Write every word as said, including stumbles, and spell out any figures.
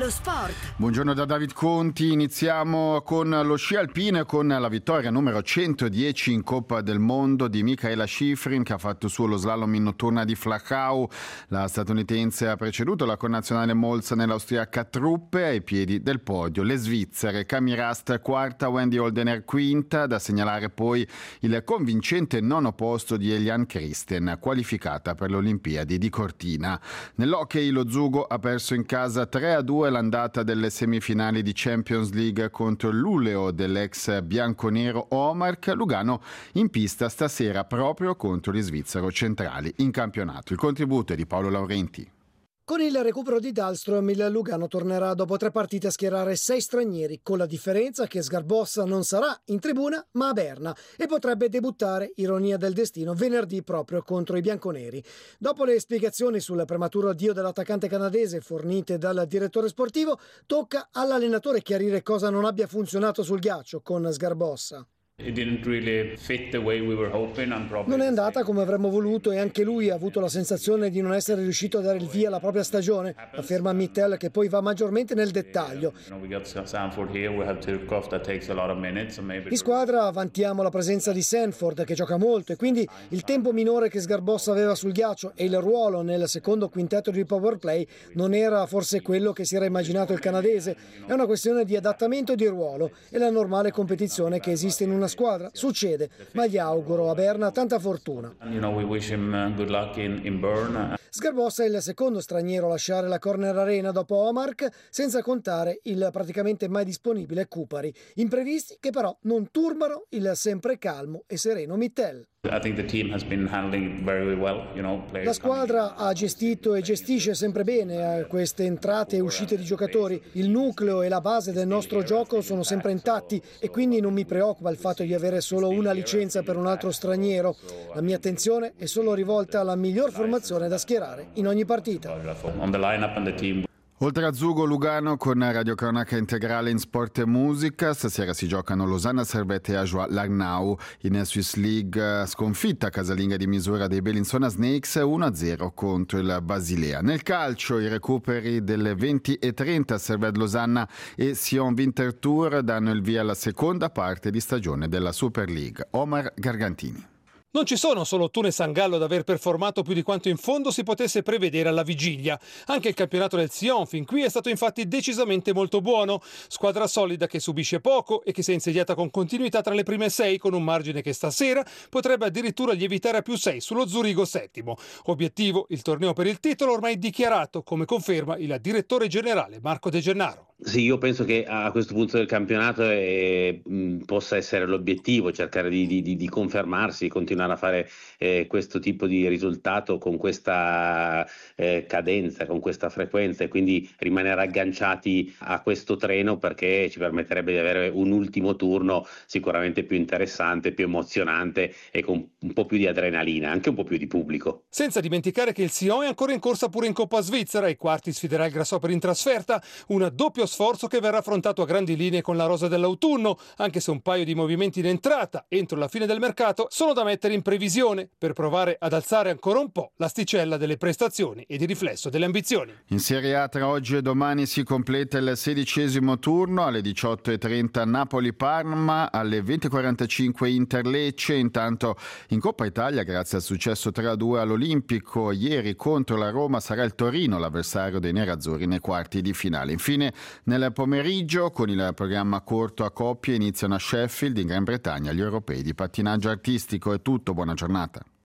lo sport. Buongiorno da David Conti, iniziamo con lo sci alpino e con la vittoria numero centodieci in Coppa del Mondo di Mikaela Shiffrin, che ha fatto suo lo slalom in notturna di Flachau. La statunitense ha preceduto la connazionale Molz nell'austriaca Truppe. Ai piedi del podio le svizzere Cami Rast quarta, Wendy Holdener quinta. Da segnalare poi il convincente nono posto di Eliane Christen, qualificata per le Olimpiadi di Cortina. Nell'hockey lo Zugo ha perso in casa tre a due l'andata delle semifinali di Champions League contro il Luleå dell'ex bianconero Omark. Lugano in pista stasera proprio contro gli svizzero centrali in campionato. Il contributo è di Paolo Laurenti. Con il recupero di Dahlström, il Lugano tornerà dopo tre partite a schierare sei stranieri, con la differenza che Sgarbossa non sarà in tribuna ma a Berna e potrebbe debuttare, ironia del destino, venerdì proprio contro i bianconeri. Dopo le spiegazioni sul prematuro addio dell'attaccante canadese fornite dal direttore sportivo, tocca all'allenatore chiarire cosa non abbia funzionato sul ghiaccio con Sgarbossa. Non è andata come avremmo voluto e anche lui ha avuto la sensazione di non essere riuscito a dare il via alla propria stagione, afferma Mittel, che poi va maggiormente nel dettaglio. In squadra vantiamo la presenza di Sanford, che gioca molto, e quindi il tempo minore che Sgarbossa aveva sul ghiaccio e il ruolo nel secondo quintetto di power play non era forse quello che si era immaginato il canadese. È una questione di adattamento e di ruolo e la normale competizione che esiste in una squadra. Succede, ma gli auguro a Berna tanta fortuna. Sgarbossa è il secondo straniero a lasciare la Corner Arena dopo Omark, senza contare il praticamente mai disponibile Kupari. Imprevisti che però non turbano il sempre calmo e sereno Mittel. La squadra ha gestito e gestisce sempre bene queste entrate e uscite di giocatori. Il nucleo e la base del nostro gioco sono sempre intatti e quindi non mi preoccupa il fatto di avere solo una licenza per un altro straniero. La mia attenzione è solo rivolta alla miglior formazione da schierare in ogni partita. Oltre a Zugo, Lugano con radiocronaca integrale in sport e musica. Stasera si giocano Losanna Servette e Ajoie Larnau. In Swiss League sconfitta casalinga di misura dei Bellinzona Snakes uno a zero contro il Basilea. Nel calcio i recuperi delle venti e trenta Servette Losanna e Sion Winterthur danno il via alla seconda parte di stagione della Super League. Omar Gargantini. Non ci sono solo Thun e San Gallo ad aver performato più di quanto in fondo si potesse prevedere alla vigilia. Anche il campionato del Sion fin qui è stato infatti decisamente molto buono. Squadra solida che subisce poco e che si è insediata con continuità tra le prime sei, con un margine che stasera potrebbe addirittura lievitare a più sei sullo Zurigo settimo. Obiettivo, il torneo per il titolo ormai dichiarato, come conferma il direttore generale Marco De Gennaro. Sì, io penso che a questo punto del campionato eh, mh, possa essere l'obiettivo, cercare di, di, di confermarsi, continuare a fare eh, questo tipo di risultato con questa eh, cadenza, con questa frequenza, e quindi rimanere agganciati a questo treno, perché ci permetterebbe di avere un ultimo turno sicuramente più interessante, più emozionante e con un po' più di adrenalina, anche un po' più di pubblico. Senza dimenticare che il Sion è ancora in corsa pure in Coppa Svizzera. Ai quarti sfiderà il Grasshopper in trasferta, una doppia sforzo che verrà affrontato a grandi linee con la rosa dell'autunno, anche se un paio di movimenti in entrata entro la fine del mercato sono da mettere in previsione per provare ad alzare ancora un po' l'asticella delle prestazioni e di riflesso delle ambizioni. In Serie A tra oggi e domani si completa il sedicesimo turno. Alle diciotto e trenta Napoli-Parma, alle venti e quarantacinque Inter-Lecce. Intanto in Coppa Italia, grazie al successo tre a due all'Olimpico ieri contro la Roma, sarà il Torino l'avversario dei nerazzurri nei quarti di finale. Infine nel pomeriggio, con il programma corto a coppie, iniziano a Sheffield in Gran Bretagna gli europei di pattinaggio artistico. È tutto, buona giornata.